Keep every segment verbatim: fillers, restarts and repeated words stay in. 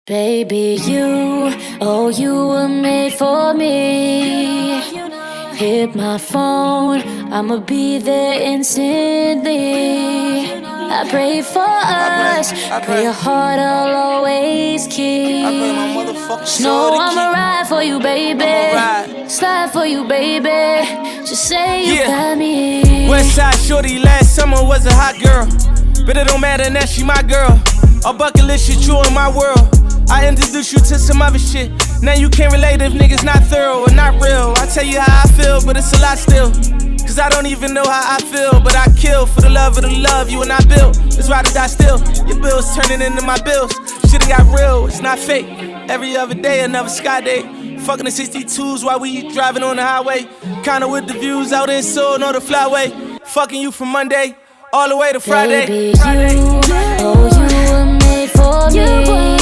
Baby, you, oh, you were made for me. Hit my phone, I'ma be there instantly. I pray for us, pray your heart I'll always keep. No, I'ma ride for you, baby. Slide for you, baby. Just say you got me. Westside shorty, last summer was a hot girl, but it don't matter now, she my girl. A bucket list shit, you in my world. I introduce you to some other shit. Now you can't relate if niggas not thorough or not real. I tell you how I feel, but it's a lot still. Cause I don't even know how I feel, but I kill for the love of the love you and I built. That's why I die still. Your bills turning into my bills. Shit got real, it's not fake. Every other day, another sky day. Fucking the sixty-twos while we driving on the highway. Kinda with the views out in Seoul, know the flyway. Fucking you from Monday all the way to Friday. Baby, Friday. You, oh, you were made for me.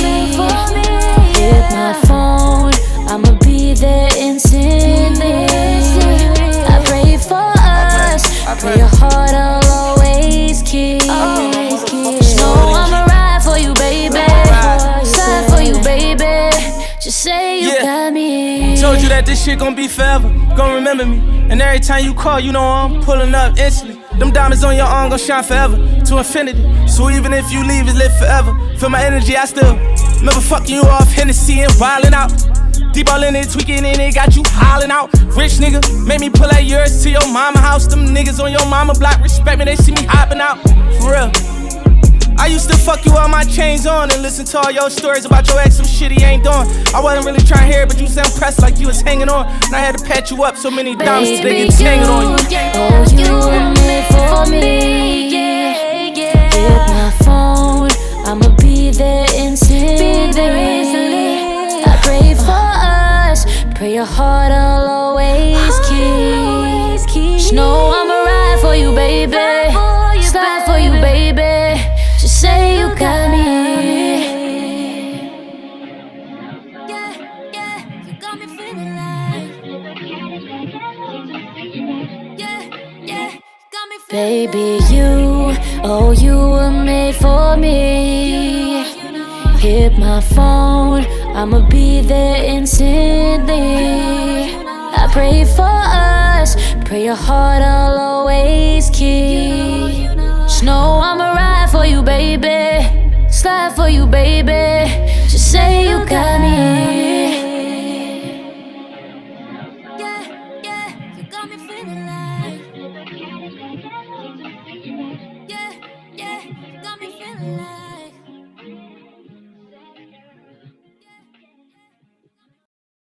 Hit my phone, I'ma be there instantly. I pray for us, pray your heart I'll always keep. No, I'ma ride for you, baby. Slide for you, baby. Just say you got me. Told you that this shit gon' be forever, gon' remember me. And every time you call, you know I'm pulling up instantly. Them diamonds on your arm gon' shine forever, to infinity. So even if you leave, it's lit forever. Feel my energy, I still remember fucking you off Hennessy and wildin' out. Deep all in it, tweaking in it, got you hollin' out. Rich nigga, made me pull out yours to your mama house. Them niggas on your mama block respect me, they see me hopping out. For real. I used to fuck you all my chains on and listen to all your stories about your ex, some shit he ain't doing. I wasn't really trying to hear it, but you sound pressed like you was hanging on. And I had to pat you up so many diamonds, they get tangled on you. Oh, you were made for me. Hit my phone, I'ma be there instantly. I pray for us, pray your heart I'll always keep. No, I'ma ride for you, baby. Slide for you, baby. Just say you got me. Yeah, yeah, you got me feeling like. Yeah, yeah, got me feeling. Baby, you, oh, you were made for me. Hit my phone, I'ma be there instantly. I pray for us, pray your heart I'll always keep. Just know I'ma ride for you, baby. Slide for you, baby.